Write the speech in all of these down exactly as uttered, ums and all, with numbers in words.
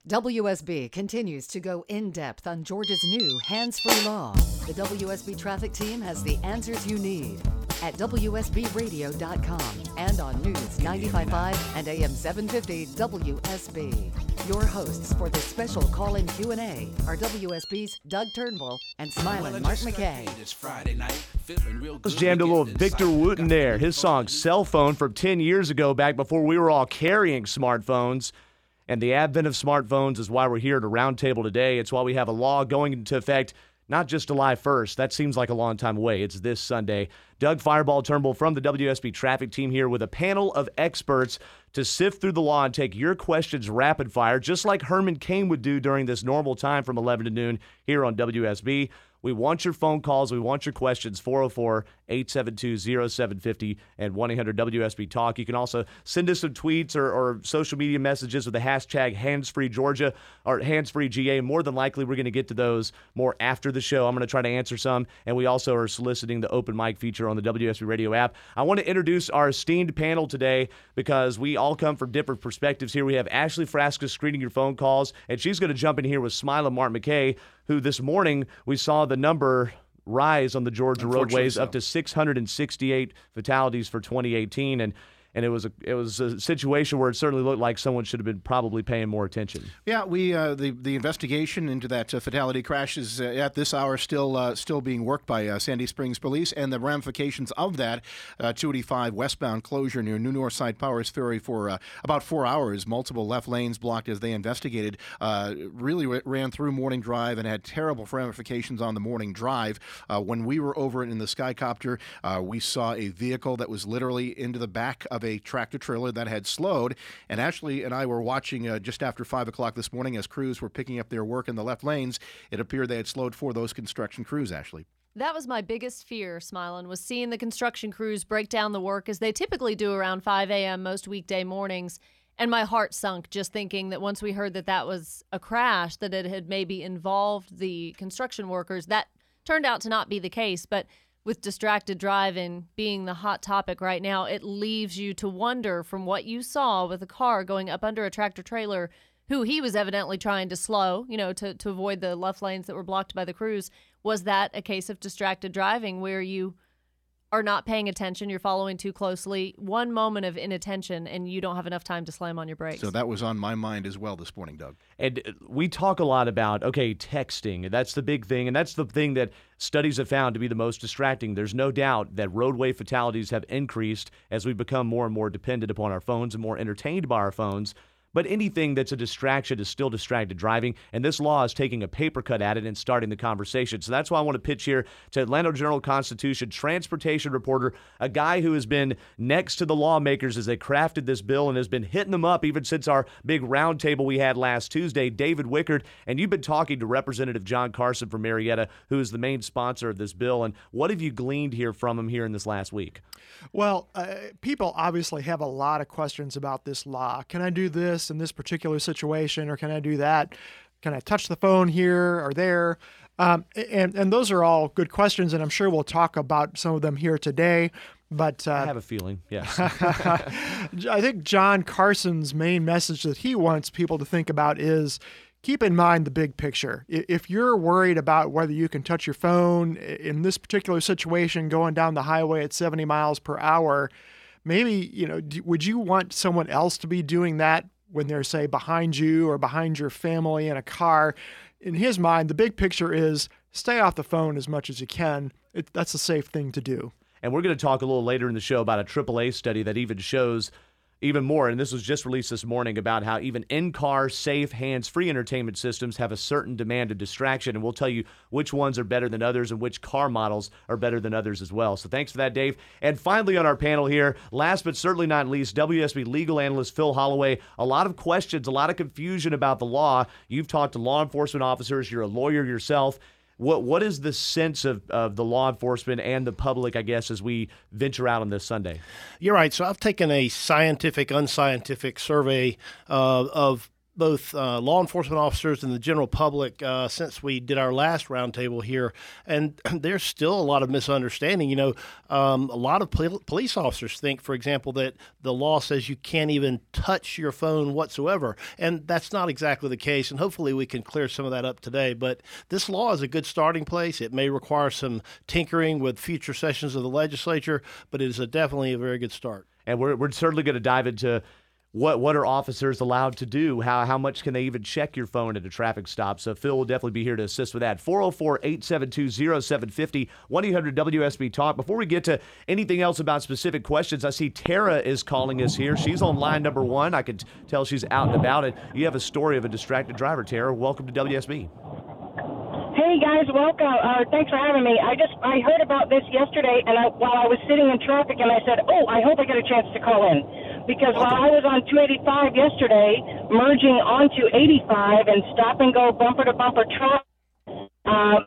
W S B continues to go in-depth on Georgia's new hands-free law. The W S B traffic team has the answers you need at W S B radio dot com and on News ninety-five point five and A M seven fifty W S B. Your hosts for this special call-in Q and A are W S B's Doug Turnbull and Smiling Mark McKay. Let's jammed a little Victor Wooten there. His song Cell Phone from ten years ago, back before we were all carrying smartphones. And the advent of smartphones is why we're here at a roundtable today. It's why we have a law going into effect not just July first. That seems like a long time away. It's this Sunday. Doug Fireball Turnbull from the W S B traffic team here with a panel of experts to sift through the law and take your questions rapid fire, just like Herman Cain would do during this normal time from eleven to noon here on W S B. We want your phone calls. We want your questions. four oh four, eight seven two, oh seven five oh and one eight hundred W S B Talk. You can also send us some tweets or, or social media messages with the hashtag HandsFreeGeorgia or HandsFreeGA. More than likely, we're going to get to those more after the show. I'm going to try to answer some. And we also are soliciting the open mic feature on the W S B Radio app. I want to introduce our esteemed panel today because we all come from different perspectives here. We have Ashley Frasca screening your phone calls, and she's going to jump in here with Smiling Mark McKay, who this morning we saw the number rise on the Georgia roadways so. up to six hundred sixty-eight fatalities for twenty eighteen, and and it was a it was a situation where it certainly looked like someone should have been probably paying more attention. Yeah, we uh, the the investigation into that uh, fatality crash is uh, at this hour still uh, still being worked by uh, Sandy Springs Police, and the ramifications of that uh, two eighty-five westbound closure near New Northside Powers Ferry for uh, about four hours, multiple left lanes blocked as they investigated. Uh, really w- ran through Morning Drive and had terrible ramifications on the Morning Drive. Uh, when we were over in the Skycopter, uh, we saw a vehicle that was literally into the back of a tractor trailer that had slowed, and Ashley and I were watching uh, just after five o'clock this morning as crews were picking up their work in the left lanes. It appeared they had slowed for those construction crews, Ashley. That was my biggest fear, Smilin', was seeing the construction crews break down the work as they typically do around five a.m. most weekday mornings, and my heart sunk just thinking that once we heard that that was a crash, that it had maybe involved the construction workers. That turned out to not be the case, but with distracted driving being the hot topic right now, it leaves you to wonder from what you saw with a car going up under a tractor trailer, who he was evidently trying to slow, you know, to, to avoid the left lanes that were blocked by the crews. Was that a case of distracted driving where you are not paying attention, you're following too closely, one moment of inattention, and you don't have enough time to slam on your brakes? So that was on my mind as well this morning, Doug. And we talk a lot about, okay, texting. That's the big thing, and that's the thing that studies have found to be the most distracting. There's no doubt that roadway fatalities have increased as we become more and more dependent upon our phones and more entertained by our phones. But anything that's a distraction is still distracted driving, and this law is taking a paper cut at it and starting the conversation. So that's why I want to pitch here to Atlanta Journal-Constitution transportation reporter, a guy who has been next to the lawmakers as they crafted this bill and has been hitting them up even since our big roundtable we had last Tuesday, David Wickard. And you've been talking to Representative John Carson from Marietta, who is the main sponsor of this bill. And what have you gleaned here from him here in this last week? Well, uh, people obviously have a lot of questions about this law. Can I do this in this particular situation, or can I do that? Can I touch the phone here or there? Um, and, and those are all good questions, and I'm sure we'll talk about some of them here today. But uh, I have a feeling, yes. I think John Carson's main message that he wants people to think about is keep in mind the big picture. If you're worried about whether you can touch your phone in this particular situation going down the highway at seventy miles per hour, maybe, you know, would you want someone else to be doing that when they're, say, behind you or behind your family in a car? In his mind, the big picture is stay off the phone as much as you can. It, that's a safe thing to do. And we're going to talk a little later in the show about a triple A study that even shows even more, and this was just released this morning, about how even in-car, safe, hands-free entertainment systems have a certain demand of distraction, and we'll tell you which ones are better than others and which car models are better than others as well. So thanks for that, Dave. And finally on our panel here, last but certainly not least, W S B legal analyst Phil Holloway. A lot of questions, a lot of confusion about the law. You've talked to law enforcement officers. You're a lawyer yourself. What What is the sense of, of the law enforcement and the public, I guess, as we venture out on this Sunday? You're right. So I've taken a scientific, unscientific survey uh, of both uh, law enforcement officers and the general public uh, since we did our last roundtable here, and there's still a lot of misunderstanding. You know, um, a lot of pol- police officers think, for example, that the law says you can't even touch your phone whatsoever, and that's not exactly the case, and hopefully we can clear some of that up today. But this law is a good starting place. It may require some tinkering with future sessions of the legislature, but it is a, definitely a very good start. And we're, we're certainly going to dive into What what are officers allowed to do? How how much can they even check your phone at a traffic stop? So Phil will definitely be here to assist with that. four oh four, eight seven two, oh seven five oh, one eight hundred W S B Talk. Before we get to anything else about specific questions, I see Tara is calling us here. She's on line number one. I can t- tell she's out and about it. You have a story of a distracted driver, Tara. Welcome to W S B. Hey guys, welcome. Uh, thanks for having me. I just I heard about this yesterday, and I, while I was sitting in traffic, and I said, "Oh, I hope I get a chance to call in," because while I was on two eighty-five yesterday, merging onto eighty-five and stop and go bumper to bumper traffic, um,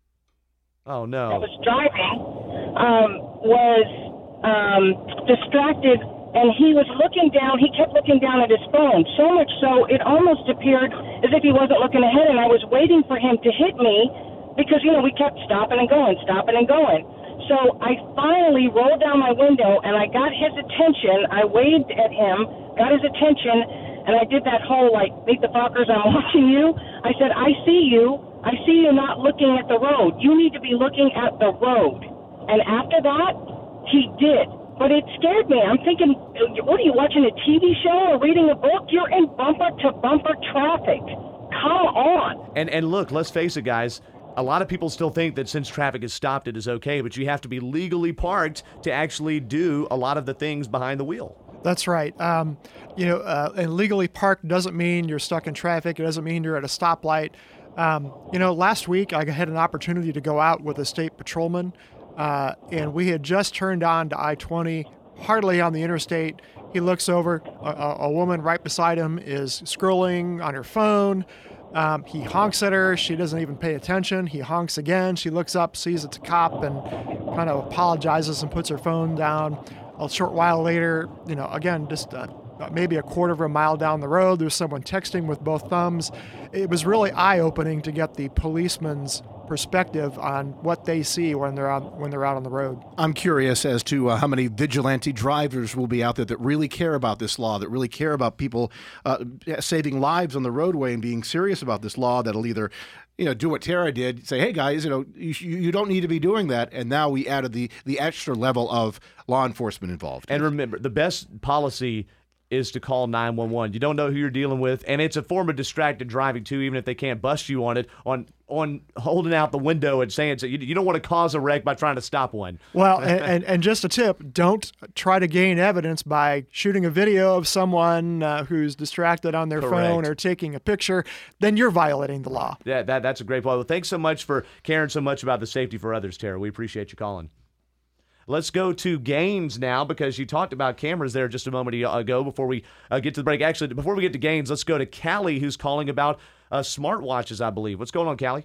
oh no, I was driving, um, was um, distracted. And he was looking down, he kept looking down at his phone, so much so it almost appeared as if he wasn't looking ahead, and I was waiting for him to hit me because, you know, we kept stopping and going, stopping and going. So I finally rolled down my window, and I got his attention. I waved at him, got his attention, and I did that whole, like, meet the Fockers, I'm watching you. I said, I see you. I see you not looking at the road. You need to be looking at the road. And after that, he did. But it scared me. I'm thinking, what are you, watching a T V show or reading a book? You're in bumper-to-bumper traffic. Come on. And and look, let's face it, guys. A lot of people still think that since traffic is stopped, it is okay, but you have to be legally parked to actually do a lot of the things behind the wheel. That's right. Um, you know, uh, and legally parked doesn't mean you're stuck in traffic. It doesn't mean you're at a stoplight. Um, you know, last week I had an opportunity to go out with a state patrolman. Uh, and we had just turned on to I twenty, hardly on the interstate. He looks over, a, a woman right beside him is scrolling on her phone. Um, he honks at her. She doesn't even pay attention. He honks again. She looks up, sees it's a cop, and kind of apologizes and puts her phone down. A short while later, you know, again, just uh, maybe a quarter of a mile down the road, there's someone texting with both thumbs. It was really eye-opening to get the policeman's perspective on what they see when they're on when they're out on the road. I'm curious as to uh, how many vigilante drivers will be out there that really care about this law, that really care about people uh, saving lives on the roadway and being serious about this law. That'll either, you know, do what Tara did, say, "Hey guys, you know, you, you don't need to be doing that," and now we added the the extra level of law enforcement involved. And remember, the best policy is to call nine one one. You don't know who you're dealing with, and it's a form of distracted driving too, even if they can't bust you on it, on on holding out the window and saying so. You, you don't want to cause a wreck by trying to stop one. Well, and, and, and just a tip, don't try to gain evidence by shooting a video of someone uh, who's distracted on their Correct. phone or taking a picture. Then you're violating the law. Yeah, that, that's a great point. Well, thanks so much for caring so much about the safety for others, Tara. We appreciate you calling. Let's go to Gaines now, because you talked about cameras there just a moment ago before we uh, get to the break. Actually, before we get to Gaines, let's go to Callie, who's calling about uh, smartwatches, I believe. What's going on, Callie?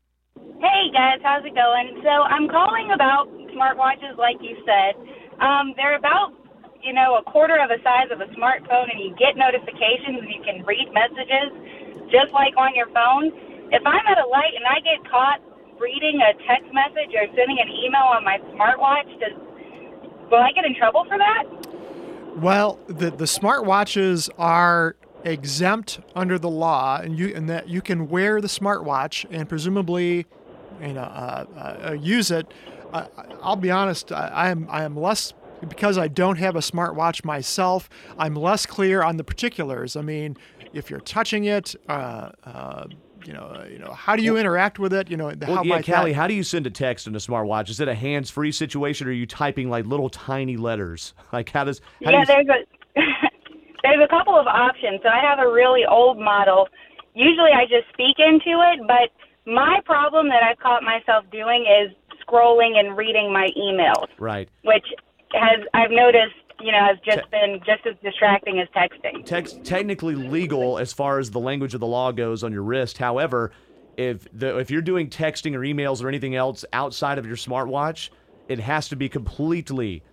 Hey, guys. How's it going? So I'm calling about smartwatches, like you said. Um, they're about, you know, a quarter of the size of a smartphone, and you get notifications and you can read messages just like on your phone. If I'm at a light and I get caught reading a text message or sending an email on my smartwatch, does will I get in trouble for that? Well, the the smartwatches are exempt under the law, and you and that you can wear the smartwatch and presumably, you know, uh, uh, use it. Uh, I'll be honest, I, I am I am less. Because I don't have a smartwatch myself, I'm less clear on the particulars. I mean, if you're touching it, uh, uh, you know, you know, how do you interact with it? You know, Well, how yeah, might Callie, that... how do you send a text in a smartwatch? Is it a hands-free situation, or are you typing like little tiny letters? Like how does? How yeah, do you... there's a there's a couple of options. So I have a really old model. Usually, I just speak into it, but my problem that I've caught myself doing is scrolling and reading my emails. Right. Which has I've noticed, you know, has just been just as distracting as texting. Text technically legal as far as the language of the law goes on your wrist. However, if the if you're doing texting or emails or anything else outside of your smartwatch, it has to be completely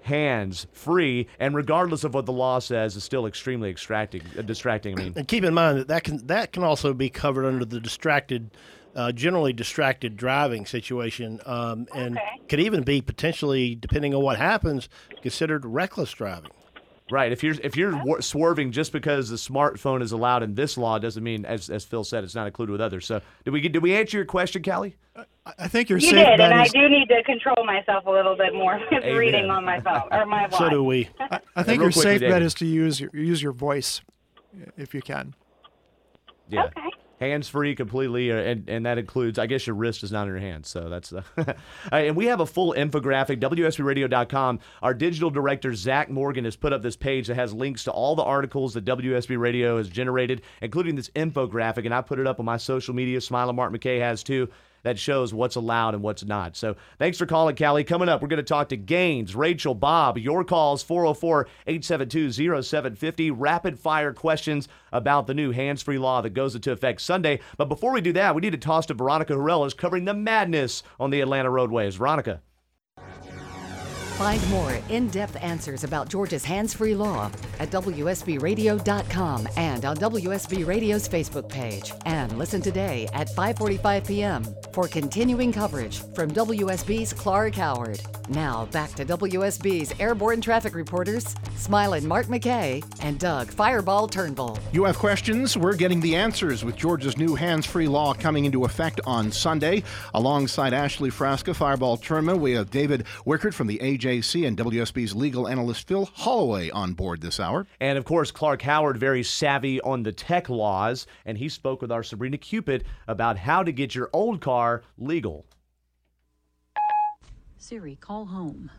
hands-free, and regardless of what the law says, is still extremely extracting, uh, distracting. I mean, and keep in mind that that can that can also be covered under the distracted, uh, generally distracted driving situation, um, and Okay. could even be potentially, depending on what happens, considered reckless driving. right. If you're if you're w- swerving just because the smartphone is allowed in this law doesn't mean, as as Phil said, it's not included with others. So did we did we answer your question, Callie? I think your You safe did, bet and I is. do need to control myself a little bit more with Amen. reading on my phone or my watch. So do we. I, I think real your quickly, safe bet David. is to use your use your voice, if you can. Yeah. Okay. Hands-free completely, uh, and, and that includes, I guess your wrist is not in your hand, so that's... Uh, uh, and we have a full infographic, W S B radio dot com. Our digital director, Zach Morgan, has put up this page that has links to all the articles that W S B Radio has generated, including this infographic, and I put it up on my social media. Smile and Mark McKay has too. That shows what's allowed and what's not. So thanks for calling, Callie. Coming up, we're going to talk to Gaines, Rachel, Bob. Your calls, four oh four, eight seven two, oh seven five oh. Rapid-fire questions about the new hands-free law that goes into effect Sunday. But before we do that, we need to toss to Veronica Horelas covering the madness on the Atlanta roadways. Veronica. Find more in-depth answers about Georgia's hands-free law at W S B radio dot com and on W S B Radio's Facebook page. And listen today at five forty-five p.m. for continuing coverage from W S B's Clark Howard. Now back to W S B's airborne traffic reporters, Smilin' Mark McKay and Doug Fireball Turnbull. You have questions? We're getting the answers with Georgia's new hands-free law coming into effect on Sunday. Alongside Ashley Frasca, Fireball Turnbull, we have David Wickert from the A J C and W S B's legal analyst Phil Holloway on board this hour. And, of course, Clark Howard, very savvy on the tech laws, and he spoke with our Sabrina Cupid about how to get your old car legal. Siri, call home.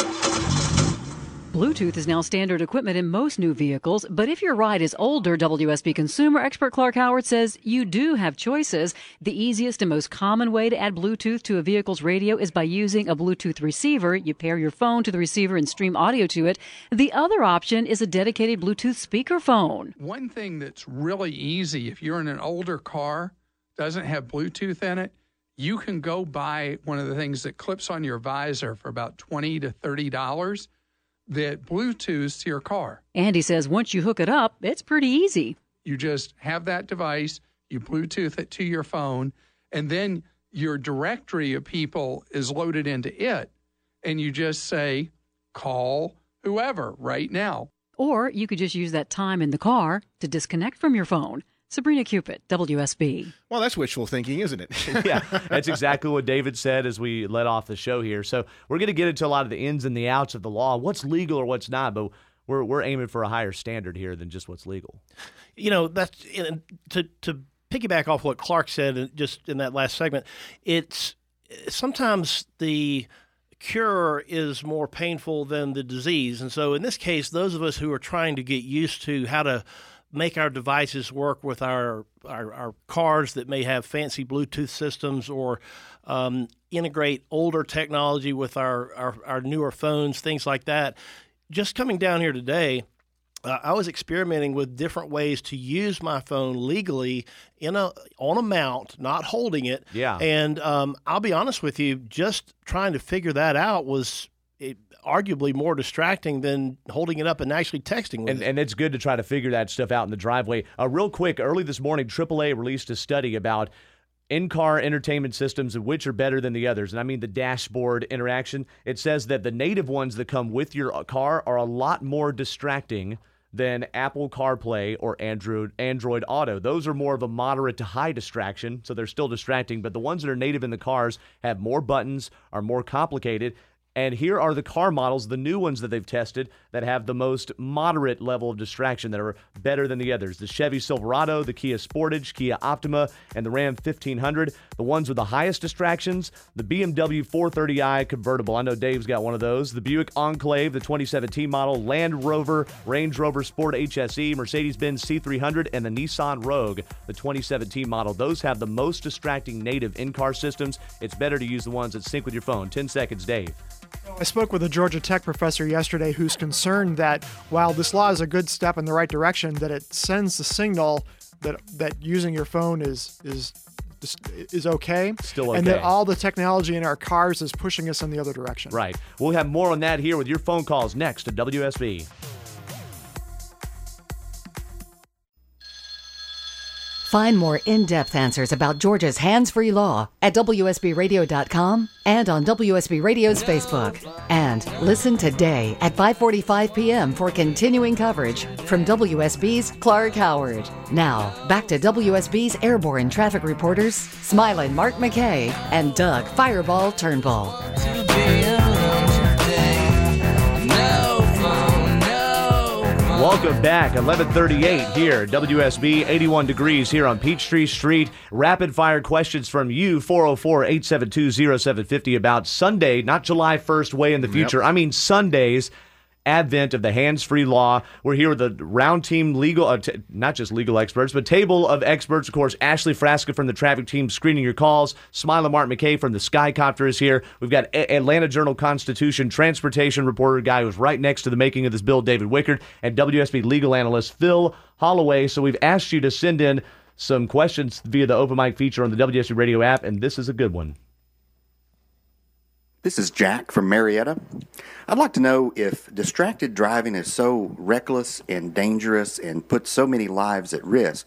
Bluetooth is now standard equipment in most new vehicles, but if your ride is older, W S B consumer expert Clark Howard says you do have choices. The easiest and most common way to add Bluetooth to a vehicle's radio is by using a Bluetooth receiver. You pair your phone to the receiver and stream audio to it. The other option is a dedicated Bluetooth speakerphone. One thing that's really easy, if you're in an older car, doesn't have Bluetooth in it, you can go buy one of the things that clips on your visor for about twenty to thirty dollars. That Bluetooths to your car. Andy says once you hook it up, it's pretty easy. You just have that device, you Bluetooth it to your phone, and then your directory of people is loaded into it, and you just say, call whoever right now. Or you could just use that time in the car to disconnect from your phone. Sabrina Cupid, W S B. Well, that's wishful thinking, isn't it? Yeah, that's exactly what David said as we let off the show here. So we're going to get into a lot of the ins and the outs of the law, what's legal or what's not, but we're we're aiming for a higher standard here than just what's legal. You know, that's to to piggyback off what Clark said just in that last segment. It's sometimes the cure is more painful than the disease, and so in this case, those of us who are trying to get used to how to make our devices work with our, our our cars that may have fancy Bluetooth systems or um, integrate older technology with our, our, our newer phones, things like that. Just coming down here today, uh, I was experimenting with different ways to use my phone legally in a on a mount, not holding it. Yeah. And um, I'll be honest with you, just trying to figure that out was it, arguably more distracting than holding it up and actually texting with and, it. And it's good to try to figure that stuff out in the driveway. Uh, real quick, early this morning, triple A released a study about in-car entertainment systems and which are better than the others. And I mean the dashboard interaction. It says that the native ones that come with your car are a lot more distracting than Apple CarPlay or Android Android Auto. Those are more of a moderate to high distraction, so they're still distracting. But the ones that are native in the cars have more buttons, are more complicated. And here are the car models, the new ones that they've tested, that have the most moderate level of distraction, that are better than the others. The Chevy Silverado, the Kia Sportage, Kia Optima, and the Ram fifteen hundred. The ones with the highest distractions, the B M W four thirty i convertible. I know Dave's got one of those. The Buick Enclave, the twenty seventeen model. Land Rover, Range Rover Sport H S E, Mercedes-Benz C three hundred, and the Nissan Rogue, the twenty seventeen model. Those have the most distracting native in-car systems. It's better to use the ones that sync with your phone. ten seconds, Dave. I spoke with a Georgia Tech professor yesterday who's concerned that while this law is a good step in the right direction, that it sends the signal that that using your phone is is is okay. Still okay. And that all the technology in our cars is pushing us in the other direction. Right. We'll have more on that here with your phone calls next to W S B. Find more in-depth answers about Georgia's hands-free law at W S B radio dot com and on W S B Radio's Facebook. And listen today at five forty-five p.m. for continuing coverage from W S B's Clark Howard. Now, back to W S B's airborne traffic reporters, Smiling Mark McKay and Doug Fireball Turnbull. Welcome back, eleven thirty-eight here, W S B, eighty-one degrees here on Peachtree Street. Rapid fire questions from you, four oh four, eight seven two, oh seven five oh, about Sunday, not July first, way in the future. Yep. I mean Sunday's advent of the hands-free law. We're here with the round team legal, uh, t- not just legal experts, but table of experts. Of course, Ashley Frasca from the traffic team screening your calls. Smiley Mark McKay from the Skycopter is here. We've got a- Atlanta Journal-Constitution transportation reporter guy who's right next to the making of this bill, David Wickard, and W S B legal analyst Phil Holloway. So we've asked you to send in some questions via the open mic feature on the W S B Radio app, and this is a good one. This is Jack from Marietta. I'd like to know if distracted driving is so reckless and dangerous and puts so many lives at risk,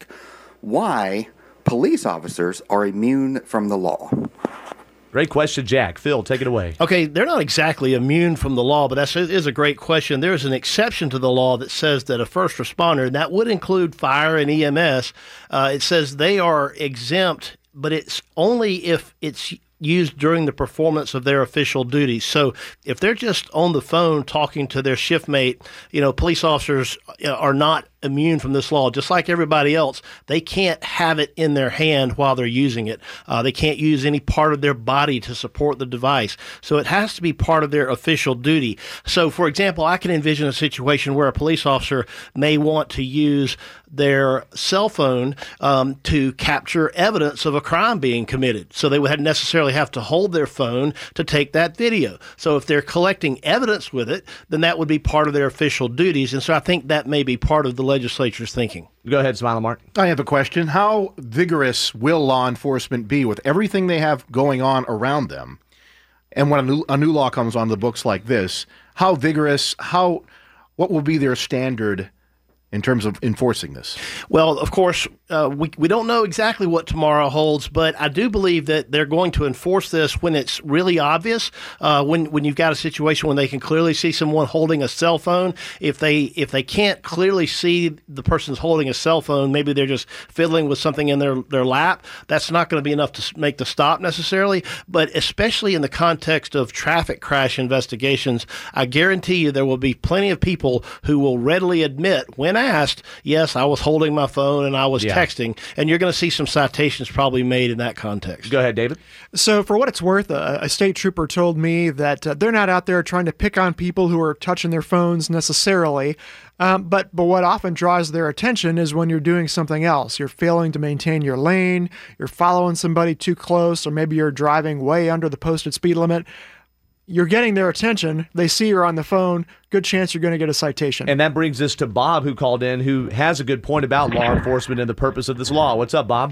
why police officers are immune from the law. Great question, Jack. Phil, take it away. Okay, they're not exactly immune from the law, but that is a great question. There's an exception to the law that says that a first responder, and that would include fire and E M S, uh, it says they are exempt, but it's only if it's used during the performance of their official duties. So if they're just on the phone talking to their shift mate, you know, police officers are not immune from this law. Just like everybody else, they can't have it in their hand while they're using it. Uh, they can't use any part of their body to support the device. So it has to be part of their official duty. So, for example, I can envision a situation where a police officer may want to use their cell phone um, to capture evidence of a crime being committed. So they would necessarily have to hold their phone to take that video. So if they're collecting evidence with it, then that would be part of their official duties. And so I think that may be part of the legislature's thinking. Go ahead, Smiley Mark. I have a question. How vigorous will law enforcement be with everything they have going on around them? And when a new, a new law comes on the books like this, how vigorous, how, what will be their standard in terms of enforcing this? Well, of course, uh, we, we don't know exactly what tomorrow holds, but I do believe that they're going to enforce this when it's really obvious, uh, when when you've got a situation when they can clearly see someone holding a cell phone. If they if they can't clearly see the person's holding a cell phone, maybe they're just fiddling with something in their, their lap, that's not going to be enough to make the stop necessarily. But especially in the context of traffic crash investigations, I guarantee you there will be plenty of people who will readily admit when asked, yes, I was holding my phone and I was yeah. texting, and you're going to see some citations probably made in that context. Go ahead, David. So for what it's worth, a, a state trooper told me that uh, they're not out there trying to pick on people who are touching their phones necessarily, um, but, but what often draws their attention is when you're doing something else. You're failing to maintain your lane, you're following somebody too close, or maybe you're driving way under the posted speed limit. You're getting their attention. They see you're on the phone. Good chance you're going to get a citation. And that brings us to Bob, who called in, who has a good point about law enforcement and the purpose of this law. What's up, Bob?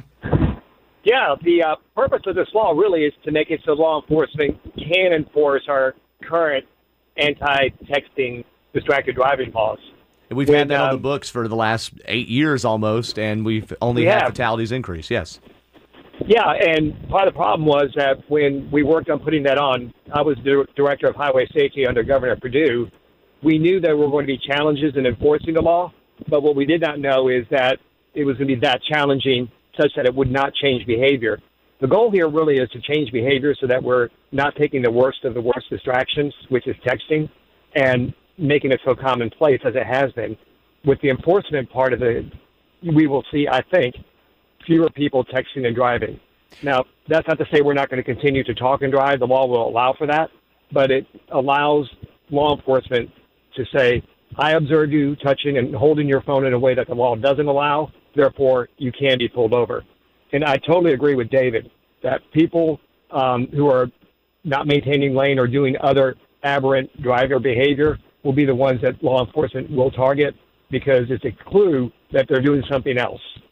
Yeah, the uh, purpose of this law really is to make it so law enforcement can enforce our current anti-texting distracted driving laws. And we've when, had that um, on the books for the last eight years almost, and we've only we had have. fatalities increase, yes. Yeah, and part of the problem was that when we worked on putting that on, I was the director of highway safety under Governor Perdue. We knew there were going to be challenges in enforcing the law, but what we did not know is that it was going to be that challenging such that it would not change behavior. The goal here really is to change behavior so that we're not taking the worst of the worst distractions, which is texting, and making it so commonplace as it has been. With the enforcement part of it, we will see, I think, fewer people texting and driving. Now, that's not to say we're not going to continue to talk and drive. The law will allow for that, but it allows law enforcement to say, I observed you touching and holding your phone in a way that the law doesn't allow, therefore you can be pulled over. And I totally agree with David that people um, who are not maintaining lane or doing other aberrant driver behavior will be the ones that law enforcement will target because it's a clue that they're doing something else.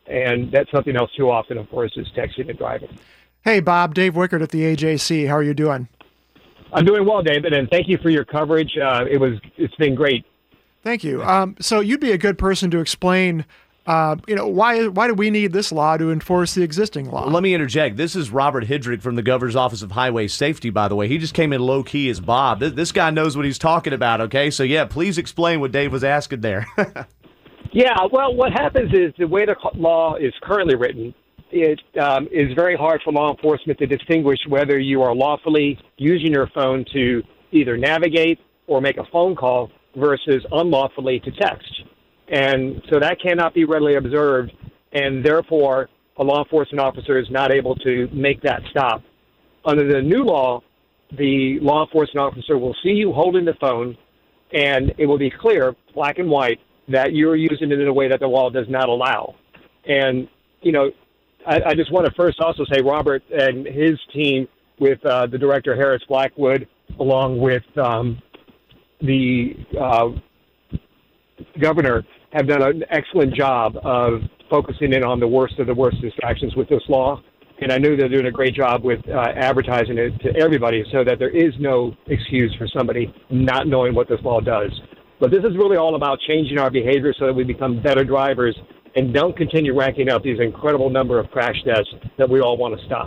And that's something else too often, of course, is texting and driving. Hey, Bob, Dave Wickert at the A J C. How are you doing? I'm doing well, David, and thank you for your coverage. Uh, it was, it's been great. Thank you. Um, so you'd be a good person to explain, uh, you know, why why do we need this law to enforce the existing law? Let me interject. This is Robert Hidrick from the Governor's Office of Highway Safety, by the way. He just came in low key as Bob. This, this guy knows what he's talking about, okay? So, yeah, please explain what Dave was asking there. Yeah, well, what happens is the way the law is currently written, it um, is very hard for law enforcement to distinguish whether you are lawfully using your phone to either navigate or make a phone call versus unlawfully to text. And so that cannot be readily observed, and therefore a law enforcement officer is not able to make that stop. Under the new law, the law enforcement officer will see you holding the phone, and it will be clear, black and white, that you're using it in a way that the law does not allow. And, you know, I, I just want to first also say Robert and his team with uh, the director, Harris Blackwood, along with um, the uh, governor, have done an excellent job of focusing in on the worst of the worst distractions with this law. And I know they're doing a great job with uh, advertising it to everybody so that there is no excuse for somebody not knowing what this law does. But this is really all about changing our behavior so that we become better drivers and don't continue ranking up these incredible number of crash deaths that we all want to stop.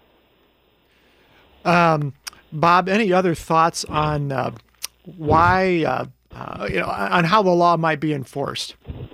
Um, Bob, any other thoughts on uh, why, uh, uh, you know, on how the law might be enforced?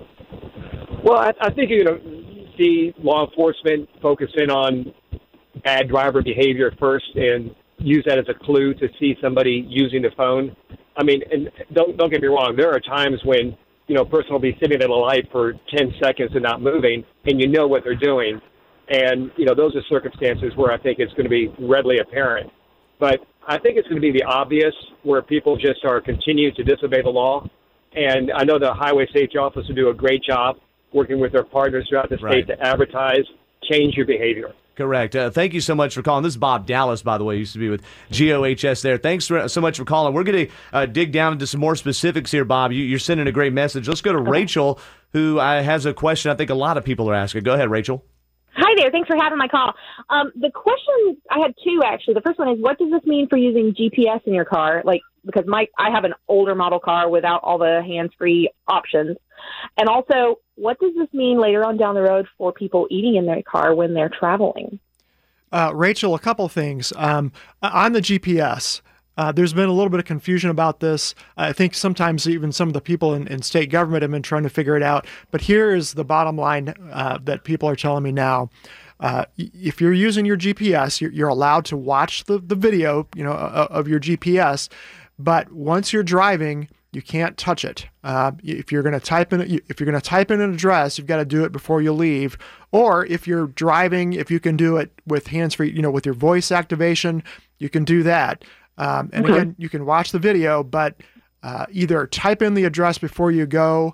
Well, I, I think you're going to see law enforcement focus in on bad driver behavior first and use that as a clue to see somebody using the phone. I mean, and don't don't get me wrong. There are times when, you know, a person will be sitting at a light for ten seconds and not moving, and you know what they're doing. And, you know, those are circumstances where I think it's going to be readily apparent. But I think it's going to be the obvious where people just are continuing to disobey the law. And I know the Highway Safety Office will do a great job working with their partners throughout the state Right. to advertise, change your behavior. Correct. Uh, thank you so much for calling. This is Bob Dallas, by the way. He used to be with G O H S there. Thanks for, so much for calling. We're going to uh, dig down into some more specifics here, Bob. You, you're sending a great message. Let's go to Rachel, who uh, has a question I think a lot of people are asking. Go ahead, Rachel. Hi there. Thanks for having my call. Um, the question, I had two actually. The first one is, what does this mean for using G P S in your car? Like, because my I have an older model car without all the hands-free options. And also, what does this mean later on down the road for people eating in their car when they're traveling? Uh, Rachel, a couple things. Um, on the G P S, uh, there's been a little bit of confusion about this. I think sometimes even some of the people in, in state government have been trying to figure it out. But here is the bottom line uh, that people are telling me now. Uh, if you're using your G P S, you're, you're allowed to watch the, the video, you know, uh, of your G P S. But once you're driving, you can't touch it. Uh, if you're going to type in, if you're going to type in an address, you've got to do it before you leave. Or if you're driving, if you can do it with hands-free, you know, with your voice activation, you can do that. Um, and Okay. again, you can watch the video, but uh, either type in the address before you go,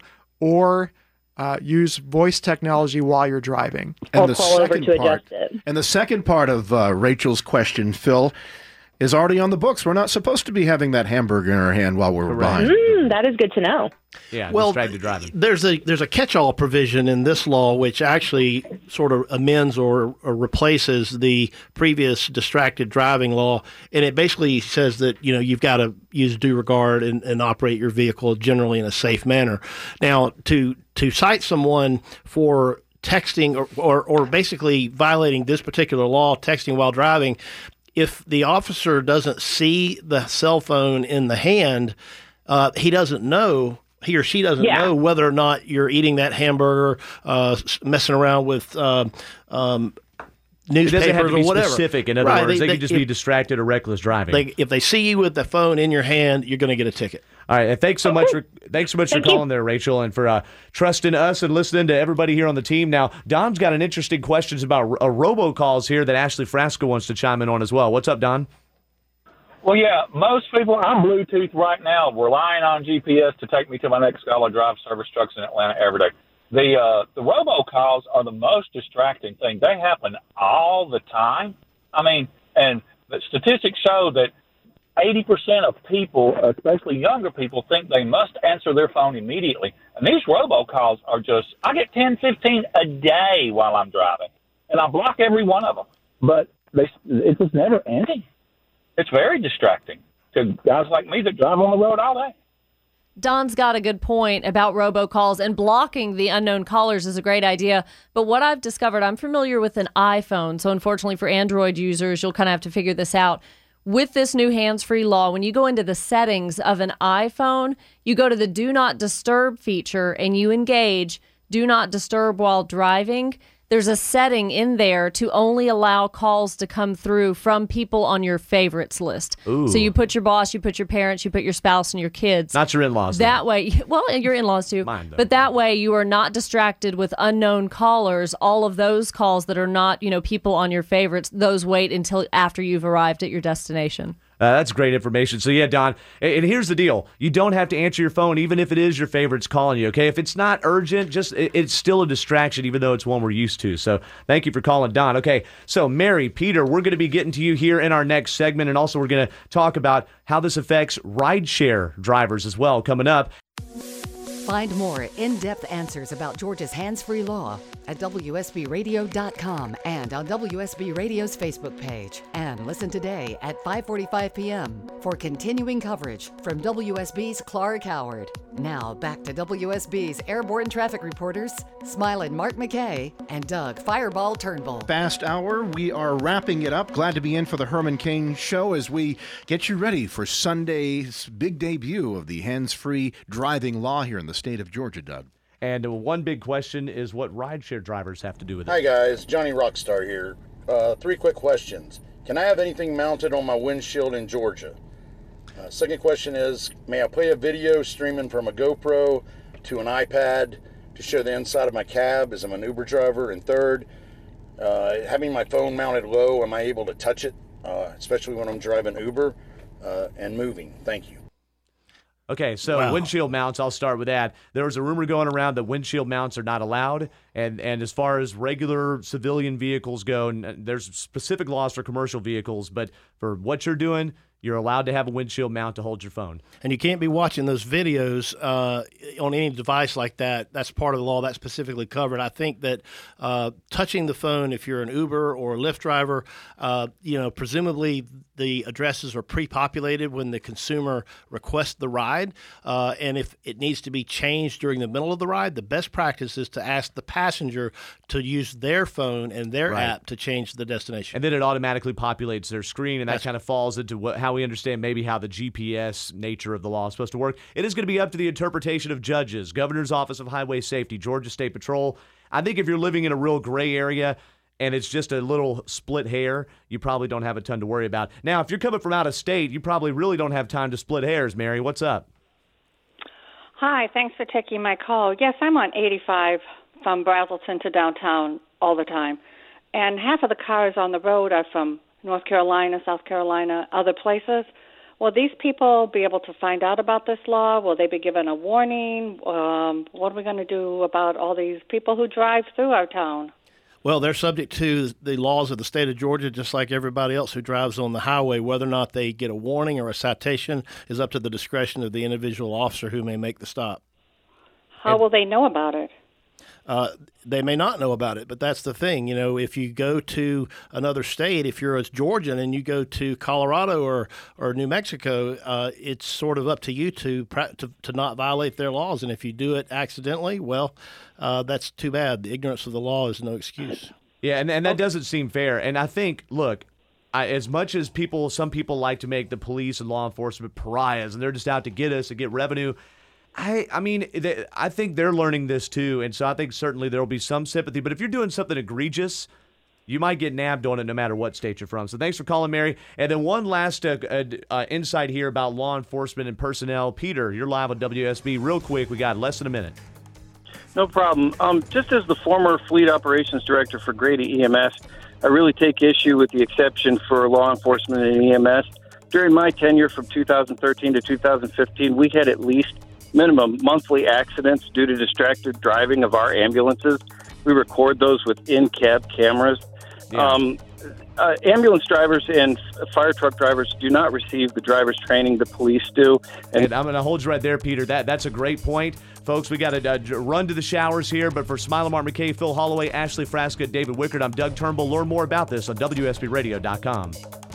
or uh, use voice technology while you're driving. Or call over to part, adjust it. and the second part of uh, Rachel's question, Phil, is already on the books. We're not supposed to be having that hamburger in our hand while we're behind. Mm, that is good to know. Yeah, Well, distracted driving. There's a there's a catch-all provision in this law which actually sort of amends or, or replaces the previous distracted driving law, and it basically says that, you know, you've got to use due regard and, and operate your vehicle generally in a safe manner. Now, to to cite someone for texting or, or, or basically violating this particular law, texting while driving, if the officer doesn't see the cell phone in the hand, uh, he doesn't know, he or she doesn't Yeah. know whether or not you're eating that hamburger, uh, s- messing around with uh, um, It newspapers doesn't have to or be whatever. specific. In other Right, words, they, they- could just if- be distracted or reckless driving. They, if they see you with the phone in your hand, you're going to get a ticket. All right, and thanks so much for thanks so much Thank for you. calling there, Rachel, and for uh, trusting us and listening to everybody here on the team. Now, Don's got an interesting questions about uh, robocalls here that Ashley Frasca wants to chime in on as well. What's up, Don? Well, yeah, most people, I'm Bluetooth right now, relying on G P S to take me to my next goal. I drive service trucks in Atlanta every day. The uh, the robocalls are the most distracting thing. They happen all the time. I mean, and the statistics show that eighty percent of people, especially younger people, think they must answer their phone immediately. And these robocalls are just, I get ten, fifteen a day while I'm driving, and I block every one of them. But they, it's just never ending. It's very distracting to guys like me that drive on the road all day. Don's got a good point about robocalls, and blocking the unknown callers is a great idea. But what I've discovered, I'm familiar with an iPhone, so unfortunately for Android users, you'll kind of have to figure this out. With this new hands-free law, when you go into the settings of an iPhone, you go to the Do Not Disturb feature and you engage Do Not Disturb while driving. There's a setting in there to only allow calls to come through from people on your favorites list. Ooh. So you put your boss, you put your parents, you put your spouse and your kids. Not your in-laws. That though. way, well, and your in-laws too. Mine, though. But that way you are not distracted with unknown callers. All of those calls that are not, you know, people on your favorites, those wait until after you've arrived at your destination. Uh, that's great information. So, yeah, Don, and, and here's the deal. You don't have to answer your phone, even if it is your favorites calling you, okay? If it's not urgent, just it, it's still a distraction, even though it's one we're used to. So thank you for calling, Don. Okay, so Mary, Peter, we're going to be getting to you here in our next segment, and also we're going to talk about how this affects rideshare drivers as well coming up. Find more in-depth answers about Georgia's hands-free law at W S B radio dot com and on W S B Radio's Facebook page. And listen today at five forty-five p.m. for continuing coverage from W S B's Clark Howard. Now back to W S B's airborne traffic reporters, Smiling Mark McKay and Doug Fireball Turnbull. Fast hour. We are wrapping it up. Glad to be in for the Herman Cain Show as we get you ready for Sunday's big debut of the hands-free driving law here in the state of Georgia, Doug. And one big question is what rideshare drivers have to do with it. Hi, guys. Johnny Rockstar here. Uh, three quick questions. Can I have anything mounted on my windshield in Georgia? Uh, second question is, may I play a video streaming from a GoPro to an iPad to show the inside of my cab as I'm an Uber driver? And third, uh, having my phone mounted low, am I able to touch it, uh, especially when I'm driving Uber uh, and moving? Thank you. Okay, so Wow. windshield mounts, I'll start with that. There was a rumor going around that windshield mounts are not allowed, and, and as far as regular civilian vehicles go, n- there's specific laws for commercial vehicles, but for what you're doing, you're allowed to have a windshield mount to hold your phone. And you can't be watching those videos uh, on any device like that. That's part of the law. That's specifically covered. I think that uh, touching the phone, if you're an Uber or a Lyft driver, uh, you know, presumably the addresses are pre-populated when the consumer requests the ride. Uh, and if it needs to be changed during the middle of the ride, the best practice is to ask the passenger to use their phone and their Right. app to change the destination. And then it automatically populates their screen, and that That's- kind of falls into what, how we understand maybe how the G P S nature of the law is supposed to work. It is going to be up to the interpretation of judges, Governor's Office of Highway Safety, Georgia State Patrol. I think if you're living in a real gray area and it's just a little split hair, you probably don't have a ton to worry about. Now, if you're coming from out of state, you probably really don't have time to split hairs, Mary. What's up? Hi, thanks for taking my call. Yes, I'm on eighty-five from Brazelton to downtown all the time. And half of the cars on the road are from North Carolina, South Carolina, other places. Will these people be able to find out about this law? Will they be given a warning? Um, what are we going to do about all these people who drive through our town? Well, they're subject to the laws of the state of Georgia, just like everybody else who drives on the highway. Whether or not they get a warning or a citation is up to the discretion of the individual officer who may make the stop. How will they know about it? Uh, they may not know about it, but that's the thing. You know, if you go to another state, if you're a Georgian and you go to Colorado or, or New Mexico, uh, it's sort of up to you to, pra- to to not violate their laws. And if you do it accidentally, well, uh, that's too bad. The ignorance of the law is no excuse. Yeah, and, and that doesn't seem fair. And I think, look, I, as much as people, some people like to make the police and law enforcement pariahs, and they're just out to get us and get revenue, I I mean, they, I think they're learning this too, and so I think certainly there will be some sympathy. But if you're doing something egregious, you might get nabbed on it no matter what state you're from. So thanks for calling, Mary. And then one last uh, uh, uh, insight here about law enforcement and personnel. Peter, you're live on W S B. Real quick, we got less than a minute. No problem. Um, just as the former fleet operations director for Grady E M S, I really take issue with the exception for law enforcement and E M S. During my tenure from two thousand thirteen to two thousand fifteen, we had at least minimum monthly accidents due to distracted driving of our ambulances. We record those with in-cab cameras. Yeah. Um, uh, ambulance drivers and f- fire truck drivers do not receive the driver's training the police do. And, and I'm going to hold you right there, Peter. That That's a great point. Folks, we got to uh, run to the showers here, but for Smiley, Martin McKay, Phil Holloway, Ashley Frasca, David Wickard, I'm Doug Turnbull. Learn more about this on W S B radio dot com.